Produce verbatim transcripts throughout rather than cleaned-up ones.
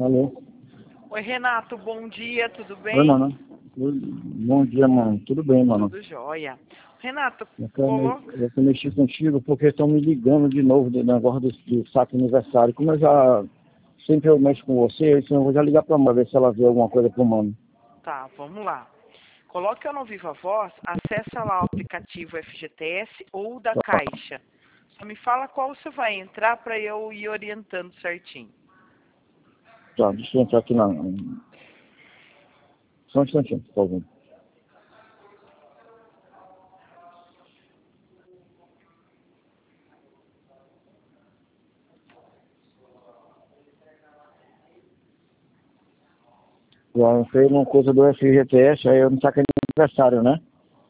Alô? Oi, Renato, bom dia, tudo bem? Oi, mano. Oi, bom dia, mano. Tudo bem, mano? Tudo jóia. Renato, Eu quero, me, coloca... eu quero mexer contigo porque estão me ligando de novo do negócio do, do saque aniversário. Como eu já sempre eu mexo com você, então eu vou já ligar pra mãe, ver se ela vê alguma coisa pro mano. Tá, vamos lá. Coloca no Viva Voz, acessa lá o aplicativo F G T S ou da Tá, Caixa. Só me fala qual você vai entrar para eu ir orientando certinho. tá, deixa eu entrar aqui na. Só um instantinho, por favor. Já entrei numa coisa do F G T S, aí eu não saque aniversário, né?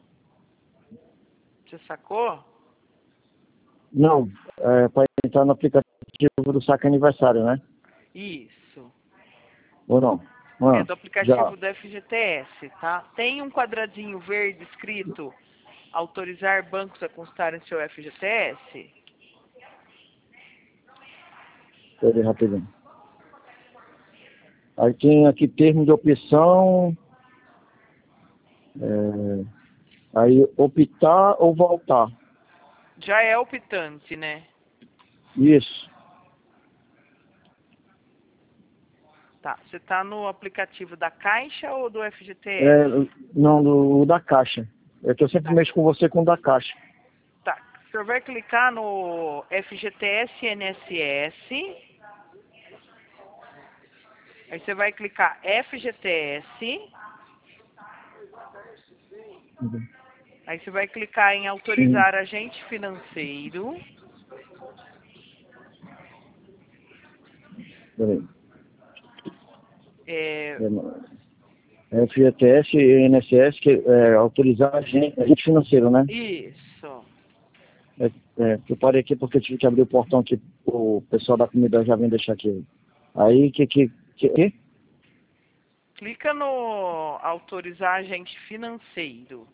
Você sacou? Não, é pra entrar no aplicativo do saque aniversário, né? Isso. Ou não? É Ah, do já. aplicativo do F G T S, tá? Tem um quadradinho verde escrito autorizar bancos a constar em seu F G T S? Peraí, rapidinho. Aí tem aqui termo de opção, é, aí optar ou voltar. Já é optante, né? Isso. Tá. Você tá no aplicativo da Caixa ou do F G T É, S? não, do, da caixa. É que eu sempre Tá. mexo com você com o da caixa. Tá. O senhor vai clicar no F G T S N S S. Aí você vai clicar F G T S. Uhum. Aí você vai clicar em Sim. autorizar agente financeiro. Peraí. É, É, F G T S e N S S, que é autorizar agente, agente financeiro, né? isso. É, é, eu parei aqui porque eu tive que abrir o portão aqui, o pessoal da comida já vem deixar aqui. Aí, que, que, que, que? Clica no autorizar agente financeiro.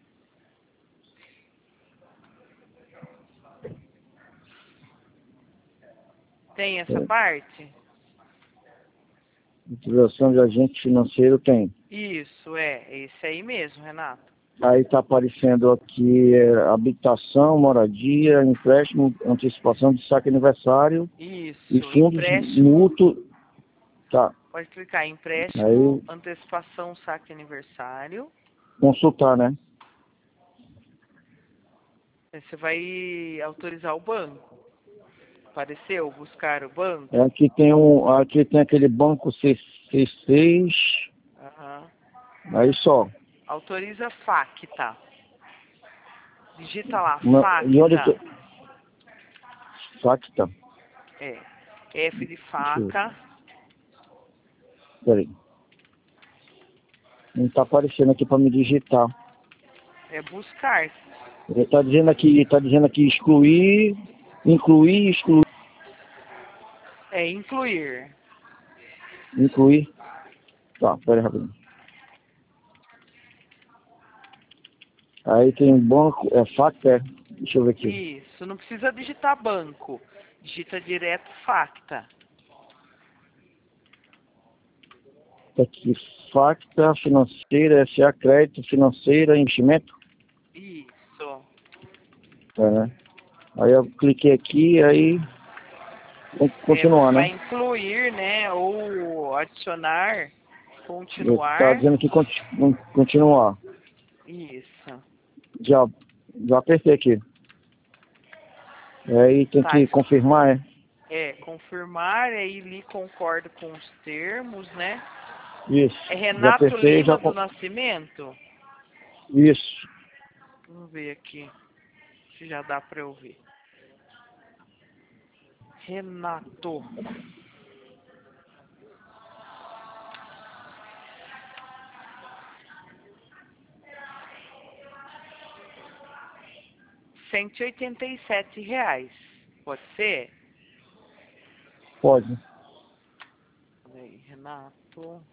Tem essa É, parte? autorização de agente financeiro tem. Isso, é. Esse aí mesmo, Renato. Aí está aparecendo aqui é, habitação, moradia, empréstimo, antecipação de saque aniversário e Isso. fundos Empréstimo. mútuos. Tá. Pode clicar em empréstimo, Aí antecipação, saque aniversário. consultar, né? Aí você vai autorizar o banco. Apareceu? Buscar o banco? É, aqui tem um. Aqui tem aquele banco C seis. Aham. Aí só. Autoriza FACTA. Digita lá, Uma, e onde FACTA. tem. Facta. É. F de Deixa eu ver. faca. Peraí. Não está aparecendo aqui para me digitar. É buscar. Ele está dizendo aqui, tá dizendo aqui excluir, incluir, excluir, É incluir. incluir. Tá, peraí rapidinho. Aí tem banco, é facta, é. Deixa eu ver aqui. Isso. Não precisa digitar banco. Digita direto FACTA. Tá aqui, facta financeira, S A crédito financeira, investimento. Isso. É, né? Aí eu cliquei aqui, aí vou É, você continuar, vai né? incluir, né? Ou adicionar, Tá continuar. dizendo que conti- continuar. Isso. Já, já apertei aqui. Aí tem Tá. que confirmar, é? É, confirmar, aí lhe concordo com os termos, né? Isso. É Já Renato apertei, já. Lima do con- Nascimento? Isso. Vamos ver aqui se já dá pra eu ver. Renato. Cento e oitenta e sete reais. Pode ser? Pode. Peraí, Renato.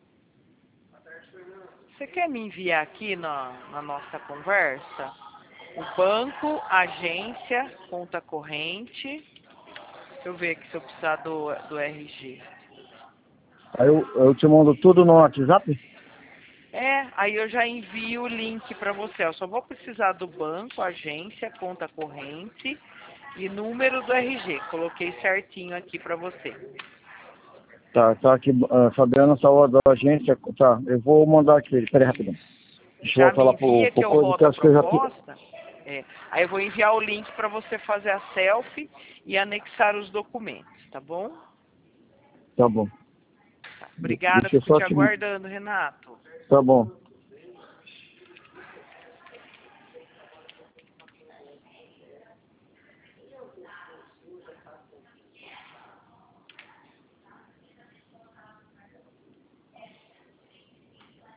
Você quer me enviar aqui na, na nossa conversa? O banco, agência, conta corrente. Deixa eu ver aqui se eu precisar do, do R G. Aí eu, eu te mando tudo no WhatsApp? É, aí eu já envio o link para você. Eu só vou precisar do banco, agência, conta corrente e número do R G. Coloquei certinho aqui para você. Tá, tá aqui, uh, Fabiana Salvador, agência. Tá, eu vou mandar aqui, peraí rapidinho. Deixa Já eu me falar pro, envia que pro eu coisa, que rodo eu a acho que eu já fiz. proposta. É, aí eu vou enviar o link para você fazer a selfie e anexar os documentos, tá bom? Tá bom. Tá. Obrigada, Deixa eu fico só te te... aguardando, Renato. Tá bom.